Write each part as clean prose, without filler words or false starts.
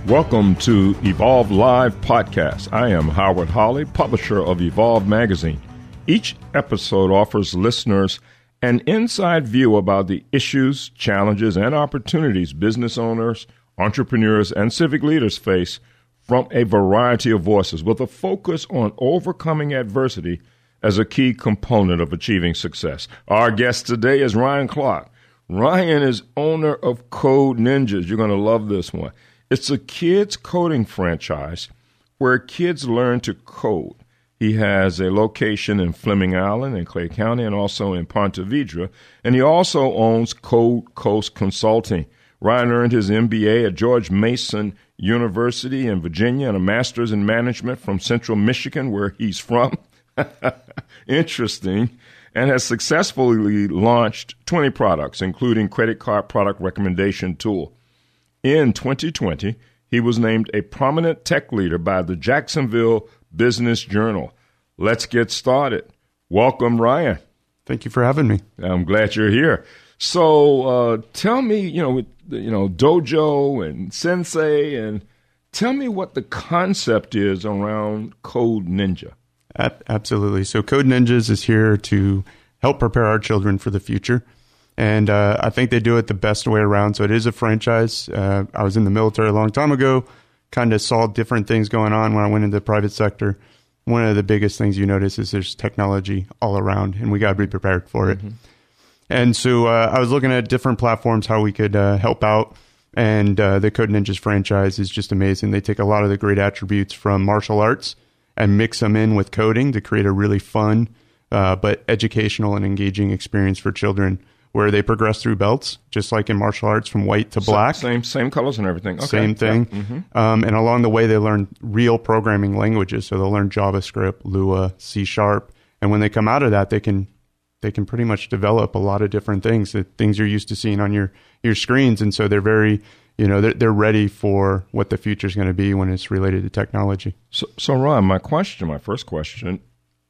Welcome to Evolve Live Podcast. I am Howard Holly, publisher of Evolve Magazine. Each episode offers listeners an inside view about the issues, challenges, and opportunities business owners, entrepreneurs, and civic leaders face from a variety of voices, with a focus on overcoming adversity as a key component of achieving success. Our guest today is Ryan Clark. Ryan is owner of Code Ninjas. You're going to love this one. It's a kids coding franchise where kids learn to code. He has a location in Fleming Island in Clay County and also in Ponte Vedra, and he also owns Code Coast Consulting. Ryan earned his MBA at George Mason University in Virginia and a master's in management from Central Michigan, where he's from. Interesting. And has successfully launched 20 products, including credit card product recommendation tool. In 2020, he was named a prominent tech leader by the Jacksonville Business Journal. Let's get started. Welcome, Ryan. Thank you for having me. I'm glad you're here. So tell me, Dojo and Sensei, and tell me what the concept is around Code Ninja. Absolutely. So Code Ninjas is here to help prepare our children for the future. And I think they do it the best way around. So it is a franchise. I was in the military a long time ago, kind of saw different things going on when I went into the private sector. One of the biggest things you notice is there's technology all around, and we got to be prepared for it. Mm-hmm. And so I was looking at different platforms, how we could help out. And the Code Ninjas franchise is just amazing. They take a lot of the great attributes from martial arts and mix them in with coding to create a really fun but educational and engaging experience for children, where they progress through belts, just like in martial arts, from white to black. Same colors and everything. Okay. Same thing. Yeah. Mm-hmm. And along the way, they learn real programming languages. So they'll learn JavaScript, Lua, C#. And when they come out of that, they can pretty much develop a lot of different things, the things you're used to seeing on your screens. And so they're very, they're ready for what the future is going to be when it's related to technology. So Ron, my first question,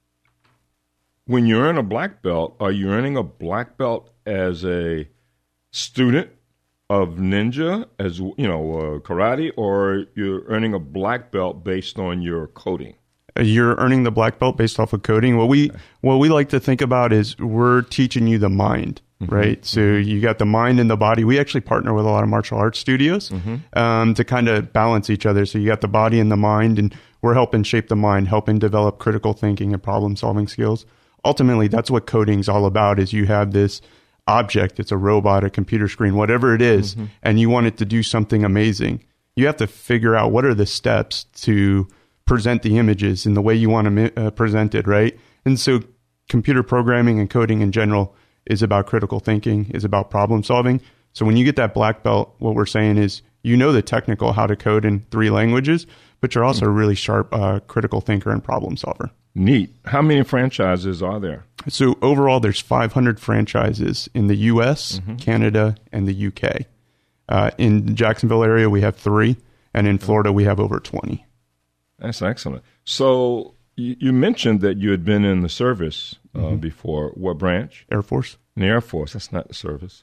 when you earn a black belt, are you earning a black belt as a student of ninja, as karate, or you're earning a black belt based on your coding? You're earning the black belt based off of coding. What we like to think about is we're teaching you the mind, mm-hmm. right? So you got the mind and the body. We actually partner with a lot of martial arts studios mm-hmm. To kind of balance each other. So you got the body and the mind, and we're helping shape the mind, helping develop critical thinking and problem-solving skills. Ultimately, that's what coding's all about, is you have this object, it's a robot, a computer screen, whatever it is, mm-hmm. and you want it to do something amazing. You have to figure out what are the steps to present the images in the way you want to present it, right? And so computer programming and coding in general is about critical thinking, is about problem solving. So when you get that black belt, what we're saying is the technical how to code in 3 languages, but you're also a really sharp critical thinker and problem solver. Neat. How many franchises are there? So overall, there's 500 franchises in the U.S., mm-hmm. Canada, and the U.K. In the Jacksonville area, we have 3, and in Florida, we have over 20. That's excellent. So you mentioned that you had been in the service mm-hmm. before. What branch? Air Force. In the Air Force. That's not the service.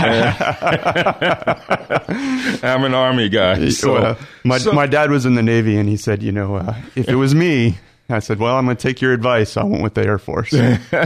I'm an Army guy. So, my dad was in the Navy, and he said, if it was me, I said, well, I'm going to take your advice. So I went with the Air Force.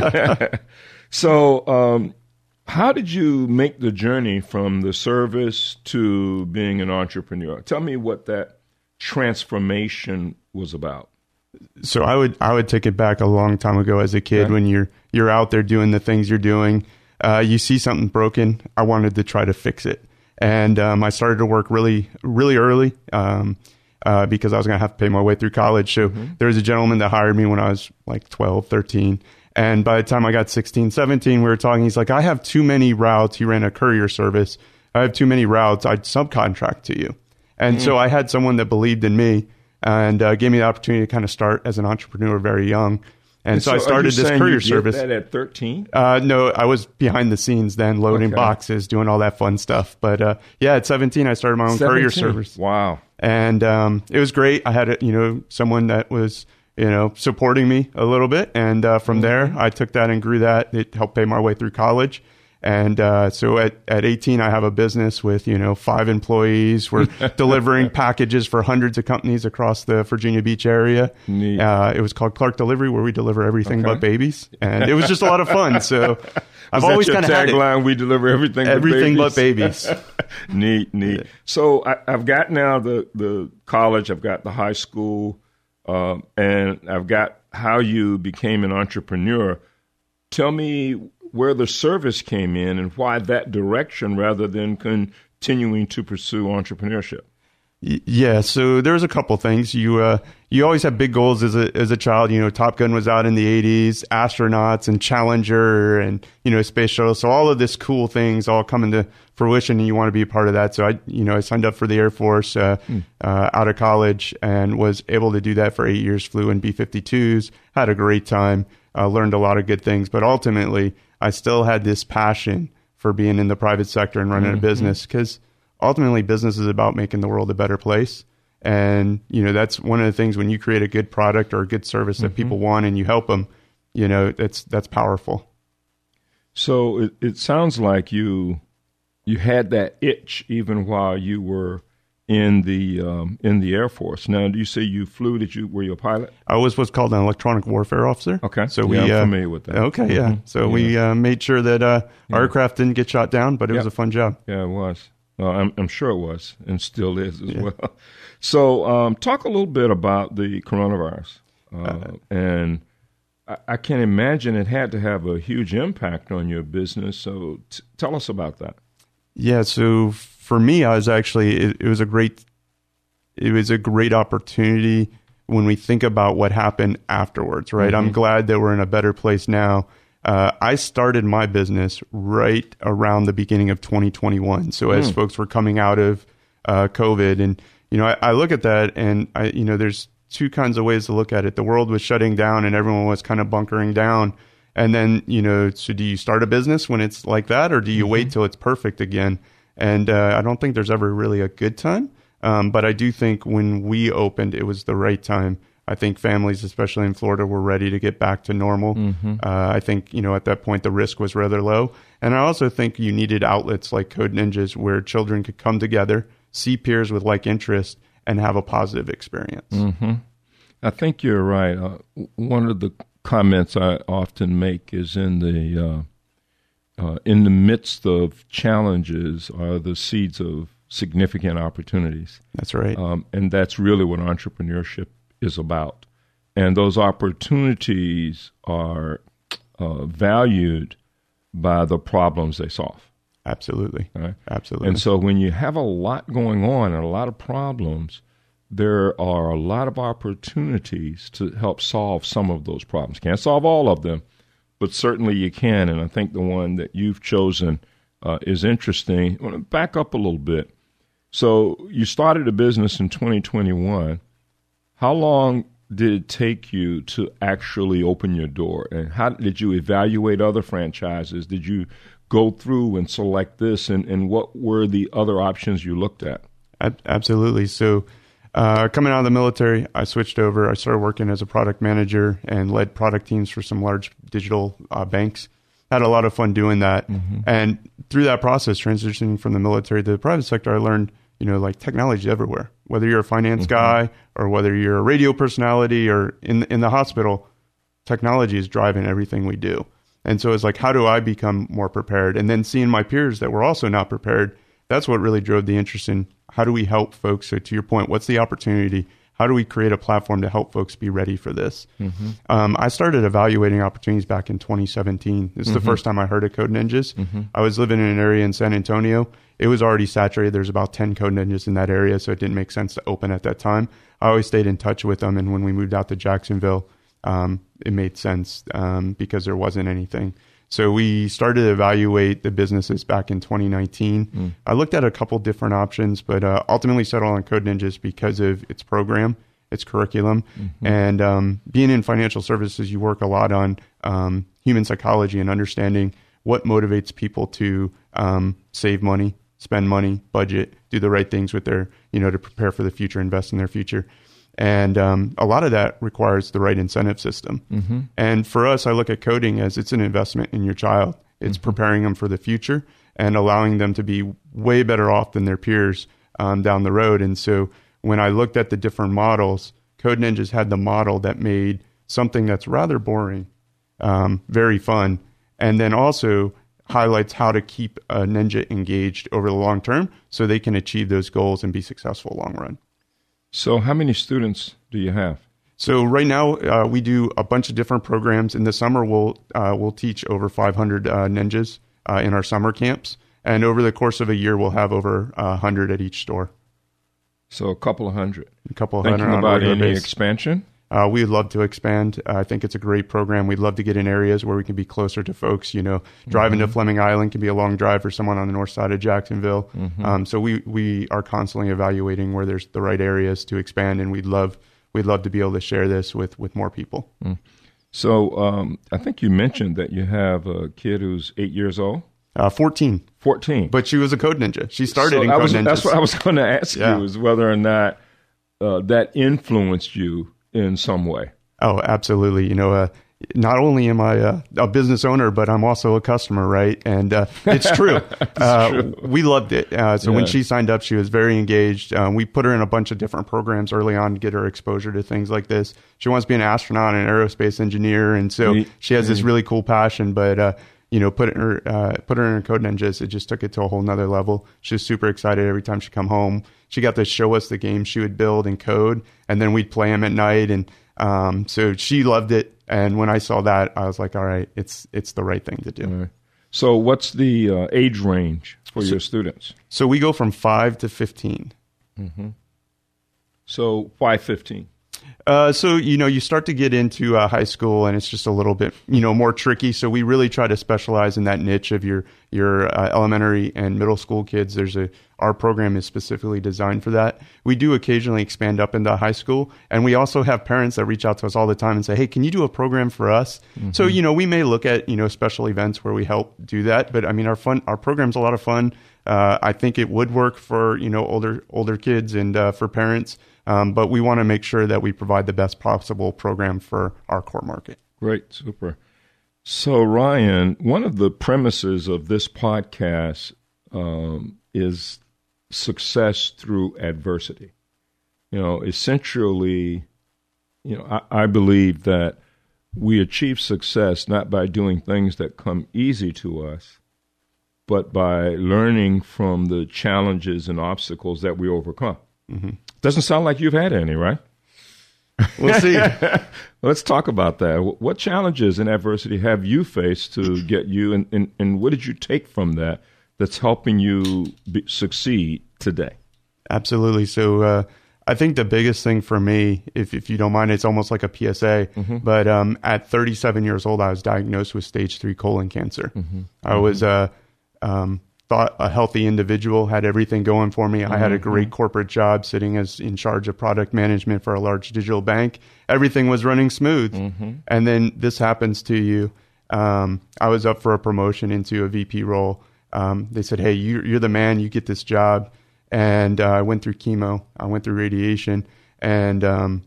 So how did you make the journey from the service to being an entrepreneur? Tell me what that transformation was about. So I would take it back a long time ago as a kid. Okay. When you're out there doing the things you're doing, you see something broken. I wanted to try to fix it. And I started to work really, really early. Because I was going to have to pay my way through college. So mm-hmm. there was a gentleman that hired me when I was like 12, 13. And by the time I got 16, 17, we were talking. He's like, I have too many routes. He ran a courier service. I have too many routes. I'd subcontract to you. And so I had someone that believed in me and gave me the opportunity to kind of start as an entrepreneur very young. And so I started this courier service. That at 13? No, I was behind the scenes then, loading boxes, doing all that fun stuff. But at 17, I started my own courier service. Wow. And it was great. I had someone that was supporting me a little bit, and from there I took that and grew that. It helped pay my way through college. And so at 18, I have a business with, 5 employees. We're delivering packages for hundreds of companies across the Virginia Beach area. Neat. It was called Clark Delivery, where we deliver everything but babies. And it was just a lot of fun. So I've always kind of had tagline, we deliver everything but babies. Neat. Yeah. So I've got now the college, I've got the high school, and I've got how you became an entrepreneur. Tell me where the service came in and why that direction rather than continuing to pursue entrepreneurship. Yeah, so there's a couple things. You always have big goals as a child. Top Gun was out in the 80s, astronauts and Challenger and, space shuttle. So all of this cool things all come into fruition and you want to be a part of that. So I signed up for the Air Force out of college and was able to do that for 8 years, flew in B-52s, had a great time, learned a lot of good things. But ultimately, I still had this passion for being in the private sector and running a business because ultimately business is about making the world a better place. And, that's one of the things when you create a good product or a good service that people want and you help them, that's powerful. So it sounds like you had that itch even while you were in the Air Force. Now, do you say you flew? Were you a pilot? I was what's called an electronic warfare officer. Okay, so I'm familiar with that. Okay, yeah. So we made sure that our aircraft didn't get shot down, but it was a fun job. Yeah, it was. I'm sure it was, and still is as well. So, talk a little bit about the coronavirus, and I can imagine it had to have a huge impact on your business. So, tell us about that. Yeah. So for me, I was actually it was a great opportunity when we think about what happened afterwards. Right. I'm glad that we're in a better place now. I started my business right around the beginning of 2021. So as folks were coming out of COVID, and I look at that, and there's two kinds of ways to look at it. The world was shutting down, and everyone was kind of bunkering down. And then so do you start a business when it's like that, or do you wait till it's perfect again? And I don't think there's ever really a good time. But I do think when we opened, it was the right time. I think families, especially in Florida, were ready to get back to normal. I think, at that point, the risk was rather low. And I also think you needed outlets like Code Ninjas where children could come together, see peers with like interest, and have a positive experience. I think you're right. One of the comments I often make is in the midst of challenges are the seeds of significant opportunities. That's right. And that's really what entrepreneurship is about. And those opportunities are valued by the problems they solve. Absolutely. Right? Absolutely. And so when you have a lot going on and a lot of problems, there are a lot of opportunities to help solve some of those problems. Can't solve all of them, but certainly you can. And I think the one that you've chosen is interesting. I want to back up a little bit. So you started a business in 2021. How long did it take you to actually open your door? And how did you evaluate other franchises? Did you go through and select this? And what were the other options you looked at? Absolutely. So coming out of the military, I switched over. I started working as a product manager and led product teams for some large digital banks. Had a lot of fun doing that. And through that process, transitioning from the military to the private sector, I learned, like technology everywhere. Whether you're a finance guy or whether you're a radio personality or in the hospital, technology is driving everything we do. And so it's like, how do I become more prepared? And then seeing my peers that were also not prepared, that's what really drove the interest in how do we help folks? So to your point, what's the opportunity? How do we create a platform to help folks be ready for this? I started evaluating opportunities back in 2017. This is the first time I heard of Code Ninjas. I was living in an area in San Antonio. It was already saturated. There's about 10 Code Ninjas in that area, so it didn't make sense to open at that time. I always stayed in touch with them, and when we moved out to Jacksonville, it made sense because there wasn't anything. So we started to evaluate the businesses back in 2019. I looked at a couple different options, but ultimately settled on Code Ninjas because of its program, its curriculum. And being in financial services, you work a lot on human psychology and understanding what motivates people to save money, spend money, budget, do the right things with their, to prepare for the future, invest in their future. And a lot of that requires the right incentive system. And for us, I look at coding as it's an investment in your child. It's preparing them for the future and allowing them to be way better off than their peers down the road. And so when I looked at the different models, Code Ninjas had the model that made something that's rather boring very fun, and then also highlights how to keep a ninja engaged over the long term so they can achieve those goals and be successful long run. So how many students do you have? So right now we do a bunch of different programs. In the summer, we'll teach over 500 ninjas in our summer camps, and over the course of a year, we'll have over 100 at each store. So a couple of hundred. Thinking about any expansion? We'd love to expand. I think it's a great program. We'd love to get in areas where we can be closer to folks. Driving to Fleming Island can be a long drive for someone on the north side of Jacksonville. So we are constantly evaluating where there's the right areas to expand, and we'd love to be able to share this with more people. So I think you mentioned that you have a kid who's 8 years old. 14. 14. But she was a Code Ninja. She started in Code Ninjas. That's what I was going to ask you, is whether or not that influenced you in some way. Oh, absolutely. Not only am I a business owner, but I'm also a customer, right? And it's true. True. We loved it. When she signed up, she was very engaged. We put her in a bunch of different programs early on to get her exposure to things like this. She wants to be an astronaut and an aerospace engineer, and so she has this really cool passion. But put her in Code Ninjas, it just took it to a whole nother level. She was super excited every time she come home. She got to show us the games she would build and code, and then we'd play them at night. And so she loved it. And when I saw that, I was like, all right, it's the right thing to do. Right. So what's the age range for your students? So we go from 5 to 15. So why 15? You start to get into high school, and it's just a little bit, more tricky. So we really try to specialize in that niche of your elementary and middle school kids. Our program is specifically designed for that. We do occasionally expand up into high school, and we also have parents that reach out to us all the time and say, hey, can you do a program for us? So, we may look at, special events where we help do that. But I mean, our program's a lot of fun. I think it would work for, older kids and for parents. But we want to make sure that we provide the best possible program for our core market. Great. Super. So, Ryan, one of the premises of this podcast is success through adversity. Essentially, I believe that we achieve success not by doing things that come easy to us, but by learning from the challenges and obstacles that we overcome. Doesn't sound like you've had any, right? We'll see. Let's talk about that. What challenges and adversity have you faced to get you, and what did you take from that that's helping you succeed today? Absolutely. So I think the biggest thing for me, if you don't mind, it's almost like a PSA, but at 37 years old, I was diagnosed with stage 3 colon cancer. I was thought a healthy individual, had everything going for me. I had a great corporate job sitting as in charge of product management for a large digital bank. Everything was running smooth. And then this happens to you. I was up for a promotion into a VP role. They said, hey, you're the man, you get this job. And I went through chemo, I went through radiation. And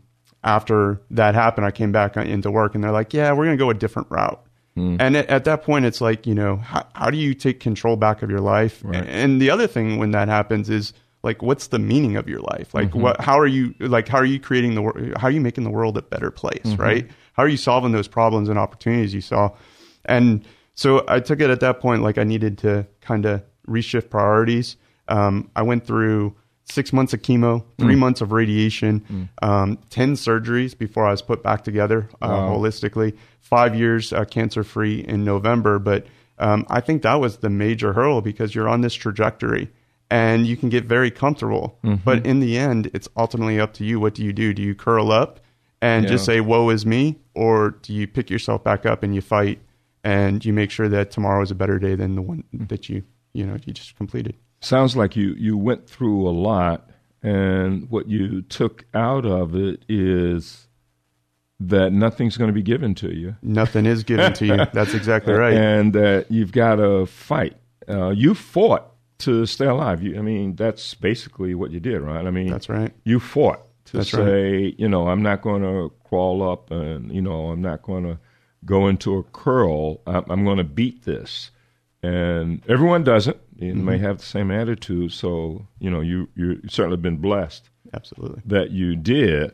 after that happened, I came back into work, and they're like, yeah, we're going to go a different route. And at that point, it's like, how do you take control back of your life? Right. And the other thing when that happens is, like, what's the meaning of your life? Like, how are you creating how are you making the world a better place, right? How are you solving those problems and opportunities you saw? And so I took it at that point, like I needed to kind of reshift priorities. I went through 6 months of chemo, 3 months of radiation, 10 surgeries before I was put back together holistically, 5 years cancer-free in November. But I think that was the major hurdle, because you're on this trajectory and you can get very comfortable. But in the end, it's ultimately up to you. What do you do? Do you curl up and just say, woe is me? Or do you pick yourself back up and you fight and you make sure that tomorrow is a better day than the one that you just completed? Sounds like you went through a lot, and what you took out of it is that nothing's going to be given to you. Nothing is given to you. That's exactly right. And that you've got to fight. You fought to stay alive. That's basically what you did, right? That's right. You fought to That's say, right. I'm not going to crawl up and, I'm not going to go into a curl. I'm going to beat this. And everyone doesn't. They may have the same attitude. So, you certainly been blessed. Absolutely. That you did.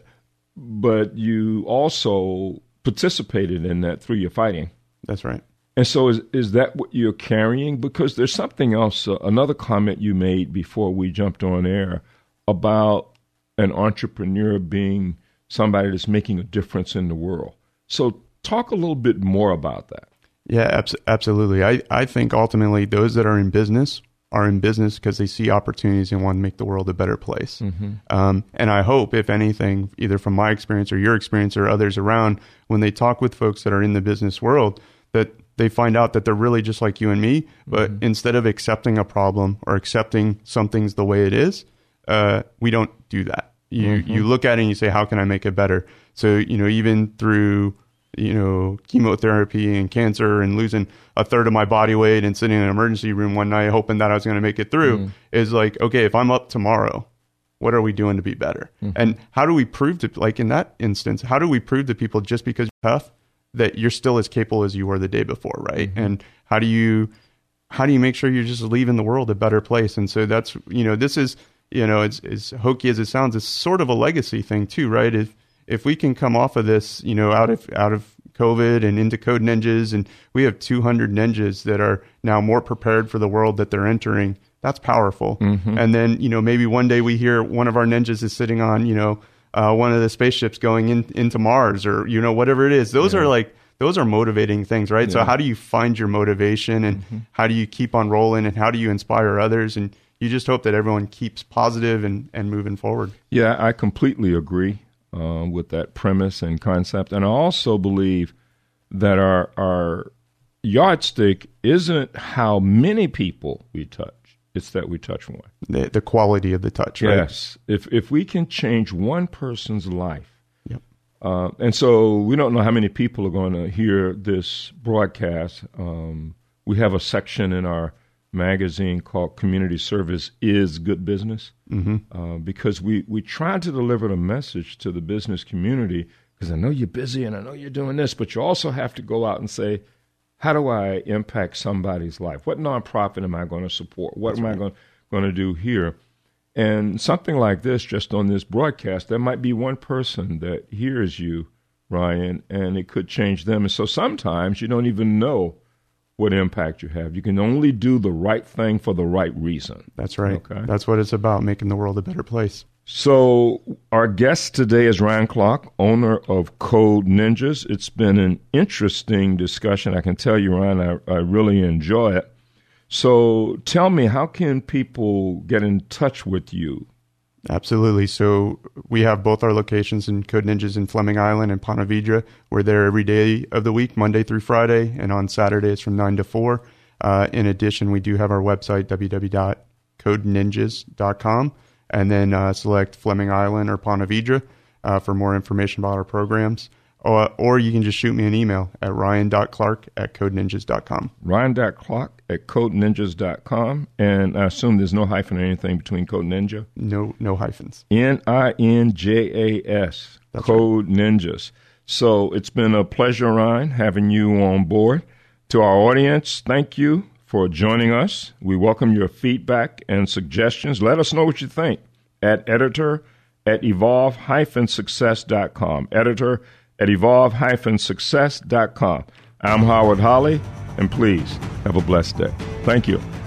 But you also participated in that through your fighting. That's right. And so is that what you're carrying? Because there's something else, another comment you made before we jumped on air about an entrepreneur being somebody that's making a difference in the world. So talk a little bit more about that. Yeah, absolutely. I think ultimately those that are in business because they see opportunities and want to make the world a better place. Mm-hmm. And I hope, if anything, either from my experience or your experience or others around, when they talk with folks that are in the business world, that they find out that they're really just like you and me, but instead of accepting a problem or accepting something's the way it is, we don't do that. You look at it and you say, how can I make it better? So, even through chemotherapy and cancer and losing a third of my body weight and sitting in an emergency room one night hoping that I was going to make it through is like, okay, if I'm up tomorrow, what are we doing to be better? And how do we prove to, like in that instance, how do we prove to people just because you're tough that you're still as capable as you were the day before, right? And how do you make sure you're just leaving the world a better place? And so that's, this is, it's as hokey as it sounds, it's sort of a legacy thing too, right? If we can come off of this, out of COVID and into Code Ninjas, and we have 200 ninjas that are now more prepared for the world that they're entering, that's powerful. And then, maybe one day we hear one of our ninjas is sitting on, one of the spaceships going into Mars or, whatever it is. Those are motivating things, right? Yeah. So how do you find your motivation and how do you keep on rolling and how do you inspire others? And you just hope that everyone keeps positive and moving forward. Yeah, I completely agree with that premise and concept. And I also believe that our yardstick isn't how many people we touch. It's that we touch one. The quality of the touch, right? Yes. If we can change one person's life. Yep. And so we don't know how many people are going to hear this broadcast. We have a section in our magazine called Community Service is Good Business, because we try to deliver the message to the business community, because I know you're busy and I know you're doing this, but you also have to go out and say, how do I impact somebody's life? What nonprofit am I going to support? What am I going to do here? And something like this, just on this broadcast, there might be one person that hears you, Ryan, and it could change them. And so sometimes you don't even know what impact you have. You can only do the right thing for the right reason. That's right. Okay? That's what it's about, making the world a better place. So our guest today is Ryan Clark, owner of Code Ninjas. It's been an interesting discussion. I can tell you, Ryan, I really enjoy it. So tell me, how can people get in touch with you? Absolutely. So we have both our locations in Code Ninjas in Fleming Island and Ponte Vedra. We're there every day of the week, Monday through Friday, and on Saturdays from 9 to 4. In addition, we do have our website, www.codeninjas.com, and then select Fleming Island or Ponte Vedra for more information about our programs. Or you can just shoot me an email at ryan.clark@codeninjas.com. ryan.clark@codeninjas.com. And I assume there's no hyphen or anything between Code Ninja? No hyphens. Ninjas. That's Code right. Ninjas. So it's been a pleasure, Ryan, having you on board. To our audience, thank you for joining us. We welcome your feedback and suggestions. Let us know what you think at editor@evolve-success.com. Editor@evolve-success.com. I'm Howard Holly, and please have a blessed day. Thank you.